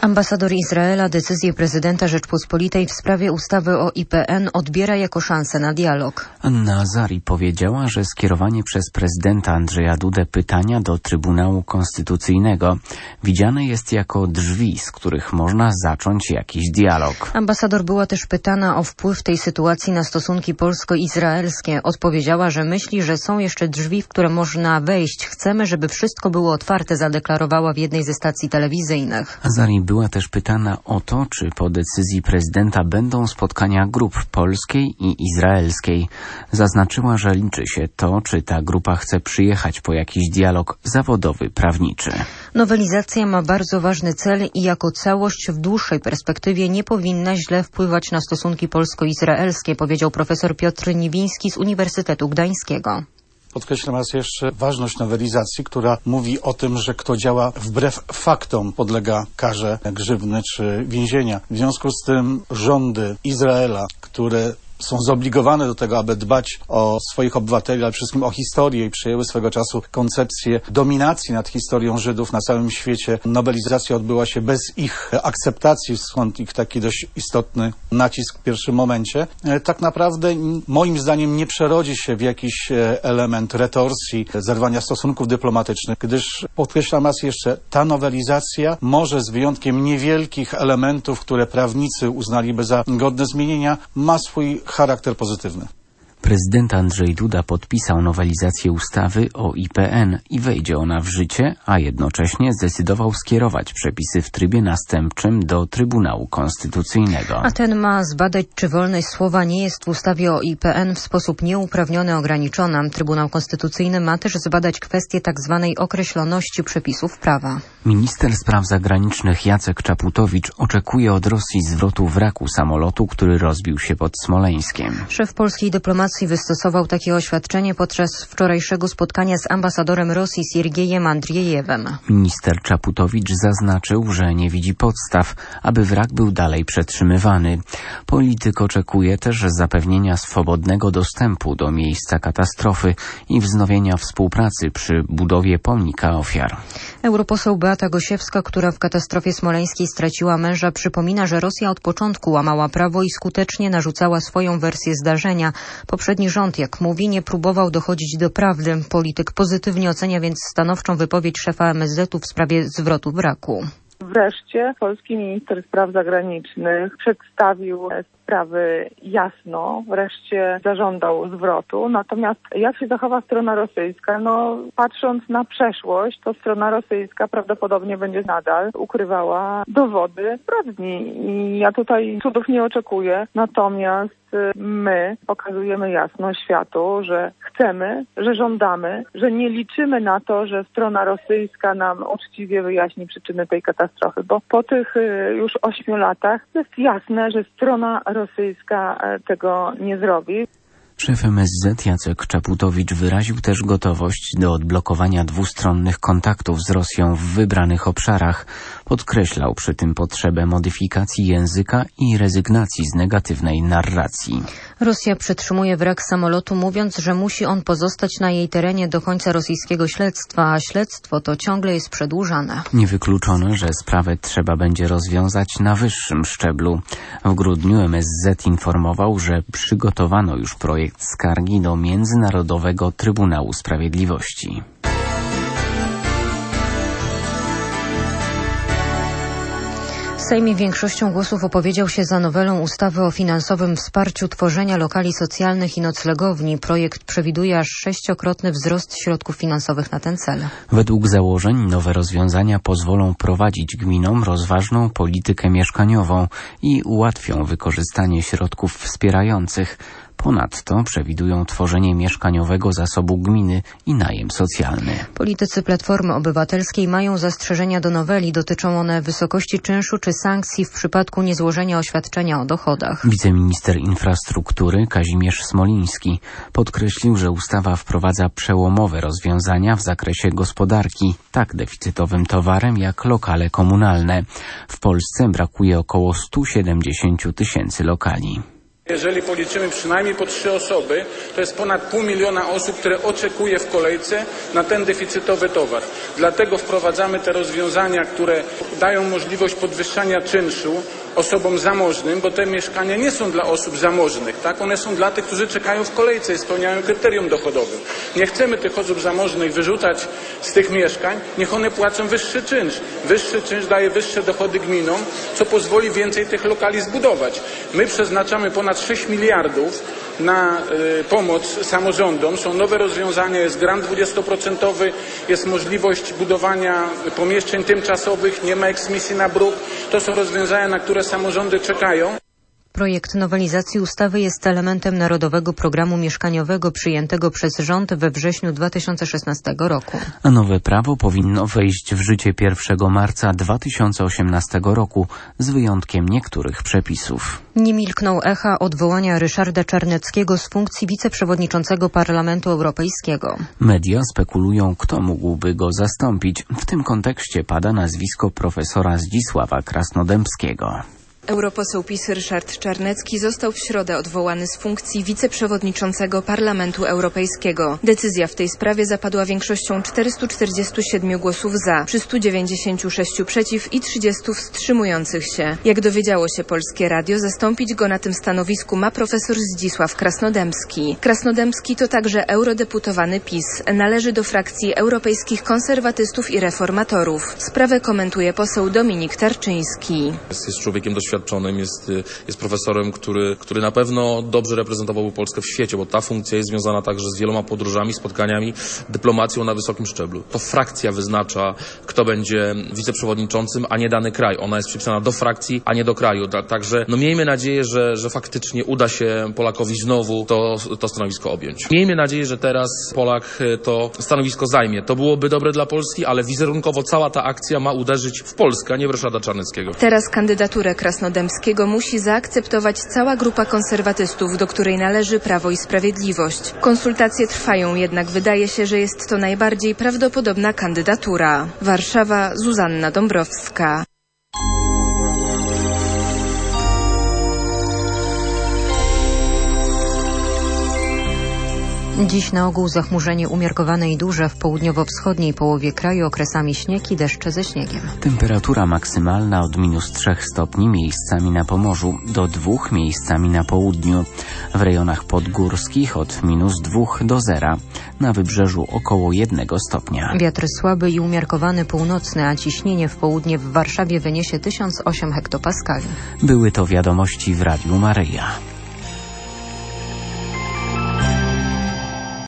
Ambasador Izraela decyzję prezydenta Rzeczpospolitej w sprawie ustawy o IPN odbiera jako szansę na dialog. Anna Azari powiedziała, że skierowanie przez prezydenta Andrzeja Dudę pytania do Trybunału Konstytucyjnego widziane jest jako drzwi, z których można zacząć jakiś dialog. Ambasador była też pytana o wpływ tej sytuacji na stosunki polsko-izraelskie. Odpowiedziała, że myśli, że są jeszcze drzwi, w które można wejść. Chcemy, żeby wszystko było otwarte, zadeklarowała w jednej ze stacji telewizyjnych. Azari była też pytana o to, czy po decyzji prezydenta będą spotkania grup polskiej i izraelskiej. Zaznaczyła, że liczy się to, czy ta grupa chce przyjechać po jakiś dialog zawodowy, prawniczy. Nowelizacja ma bardzo ważny cel i jako całość w dłuższej perspektywie nie powinna źle wpływać na stosunki polsko-izraelskie, powiedział profesor Piotr Niwiński z Uniwersytetu Gdańskiego. Podkreślam raz jeszcze ważność nowelizacji, która mówi o tym, że kto działa wbrew faktom, podlega karze grzywny czy więzienia. W związku z tym rządy Izraela, które są zobligowane do tego, aby dbać o swoich obywateli, ale przede wszystkim o historię i przyjęły swego czasu koncepcję dominacji nad historią Żydów na całym świecie. Nowelizacja odbyła się bez ich akceptacji, stąd ich taki dość istotny nacisk w pierwszym momencie. Tak naprawdę moim zdaniem nie przerodzi się w jakiś element retorsji, zerwania stosunków dyplomatycznych, gdyż podkreślam raz jeszcze, ta nowelizacja może z wyjątkiem niewielkich elementów, które prawnicy uznaliby za godne zmienienia, ma swój charakter pozytywny. Prezydent Andrzej Duda podpisał nowelizację ustawy o IPN i wejdzie ona w życie, a jednocześnie zdecydował skierować przepisy w trybie następczym do Trybunału Konstytucyjnego. A ten ma zbadać, czy wolność słowa nie jest w ustawie o IPN w sposób nieuprawniony ograniczona. Trybunał Konstytucyjny ma też zbadać kwestię tzw. określoności przepisów prawa. Minister spraw zagranicznych Jacek Czaputowicz oczekuje od Rosji zwrotu wraku samolotu, który rozbił się pod Smoleńskiem. Szef polskiej dyplomacji wystosował takie oświadczenie podczas wczorajszego spotkania z ambasadorem Rosji Siergiejem Andrzejewem. Minister Czaputowicz zaznaczył, że nie widzi podstaw, aby wrak był dalej przetrzymywany. Polityk oczekuje też zapewnienia swobodnego dostępu do miejsca katastrofy i wznowienia współpracy przy budowie pomnika ofiar. Europoseł Beata Gosiewska, która w katastrofie smoleńskiej straciła męża, przypomina, że Rosja od początku łamała prawo i skutecznie narzucała swoją wersję zdarzenia. Poprzedni rząd, jak mówi, nie próbował dochodzić do prawdy. Polityk pozytywnie ocenia więc stanowczą wypowiedź szefa MSZ-u w sprawie zwrotu wraku. Wreszcie polski minister spraw zagranicznych przedstawił sprawy jasno, wreszcie zażądał zwrotu. Natomiast jak się zachowa strona rosyjska? Patrząc na przeszłość, to strona rosyjska prawdopodobnie będzie nadal ukrywała dowody zbrodni. I ja tutaj cudów nie oczekuję. Natomiast my pokazujemy jasno światu, że chcemy, że żądamy, że nie liczymy na to, że strona rosyjska nam uczciwie wyjaśni przyczyny tej katastrofy, bo po tych już 8 latach jest jasne, że strona rosyjska tego nie zrobi. Szef MSZ Jacek Czaputowicz wyraził też gotowość do odblokowania dwustronnych kontaktów z Rosją w wybranych obszarach. Podkreślał przy tym potrzebę modyfikacji języka i rezygnacji z negatywnej narracji. Rosja przetrzymuje wrak samolotu, mówiąc, że musi on pozostać na jej terenie do końca rosyjskiego śledztwa, a śledztwo to ciągle jest przedłużane. Niewykluczone, że sprawę trzeba będzie rozwiązać na wyższym szczeblu. W grudniu MSZ informował, że przygotowano już projekt skargi do Międzynarodowego Trybunału Sprawiedliwości. Sejm większością głosów opowiedział się za nowelą ustawy o finansowym wsparciu tworzenia lokali socjalnych i noclegowni. Projekt przewiduje aż 6-krotny wzrost środków finansowych na ten cel. Według założeń nowe rozwiązania pozwolą prowadzić gminom rozważną politykę mieszkaniową i ułatwią wykorzystanie środków wspierających. Ponadto przewidują tworzenie mieszkaniowego zasobu gminy i najem socjalny. Politycy Platformy Obywatelskiej mają zastrzeżenia do noweli. Dotyczą one wysokości czynszu czy sankcji w przypadku niezłożenia oświadczenia o dochodach. Wiceminister infrastruktury Kazimierz Smoliński podkreślił, że ustawa wprowadza przełomowe rozwiązania w zakresie gospodarki, tak deficytowym towarem jak lokale komunalne. W Polsce brakuje około 170 000 lokali. Jeżeli policzymy przynajmniej po 3 osoby, to jest ponad 500 000 osób, które oczekuje w kolejce na ten deficytowy towar. Dlatego wprowadzamy te rozwiązania, które dają możliwość podwyższania czynszu osobom zamożnym, bo te mieszkania nie są dla osób zamożnych, tak? One są dla tych, którzy czekają w kolejce i spełniają kryterium dochodowe. Nie chcemy tych osób zamożnych wyrzucać z tych mieszkań, niech one płacą wyższy czynsz. Wyższy czynsz daje wyższe dochody gminom, co pozwoli więcej tych lokali zbudować. My przeznaczamy ponad 6 miliardów na pomoc samorządom. Są nowe rozwiązania, jest grant 20%, jest możliwość budowania pomieszczeń tymczasowych, nie ma eksmisji na bruk. To są rozwiązania, na które samorządy czekają. Projekt nowelizacji ustawy jest elementem Narodowego Programu Mieszkaniowego przyjętego przez rząd we wrześniu 2016 roku. A nowe prawo powinno wejść w życie 1 marca 2018 roku, z wyjątkiem niektórych przepisów. Nie milkną echa odwołania Ryszarda Czarneckiego z funkcji wiceprzewodniczącego Parlamentu Europejskiego. Media spekulują, kto mógłby go zastąpić. W tym kontekście pada nazwisko profesora Zdzisława Krasnodębskiego. Europoseł PiS Ryszard Czarnecki został w środę odwołany z funkcji wiceprzewodniczącego Parlamentu Europejskiego. Decyzja w tej sprawie zapadła większością 447 głosów za, przy 196 przeciw i 30 wstrzymujących się. Jak dowiedziało się Polskie Radio, zastąpić go na tym stanowisku ma profesor Zdzisław Krasnodębski. Krasnodębski to także eurodeputowany PiS. Należy do frakcji europejskich konserwatystów i reformatorów. Sprawę komentuje poseł Dominik Tarczyński. Jest człowiekiem doświadczonym, jest profesorem, który na pewno dobrze reprezentował Polskę w świecie, bo ta funkcja jest związana także z wieloma podróżami, spotkaniami, dyplomacją na wysokim szczeblu. To frakcja wyznacza, kto będzie wiceprzewodniczącym, a nie dany kraj. Ona jest przypisana do frakcji, a nie do kraju. Także miejmy nadzieję, że faktycznie uda się Polakowi znowu to stanowisko objąć. Miejmy nadzieję, że teraz Polak to stanowisko zajmie. To byłoby dobre dla Polski, ale wizerunkowo cała ta akcja ma uderzyć w Polskę, a nie w Ryszarda Czarneckiego. Teraz kandydaturę Krasnodębskiego musi zaakceptować cała grupa konserwatystów, do której należy Prawo i Sprawiedliwość. Konsultacje trwają, jednak wydaje się, że jest to najbardziej prawdopodobna kandydatura. Warszawa, Zuzanna Dąbrowska. Dziś na ogół zachmurzenie umiarkowane i duże, w południowo-wschodniej połowie kraju okresami śnieg i deszcze ze śniegiem. Temperatura maksymalna od -3 stopni miejscami na Pomorzu do 2 miejscami na południu. W rejonach podgórskich od -2 do 0. Na wybrzeżu około 1 stopnia. Wiatr słaby i umiarkowany północny, a ciśnienie w południe w Warszawie wyniesie 1008 hektopaskali. Były to wiadomości w Radiu Maryja.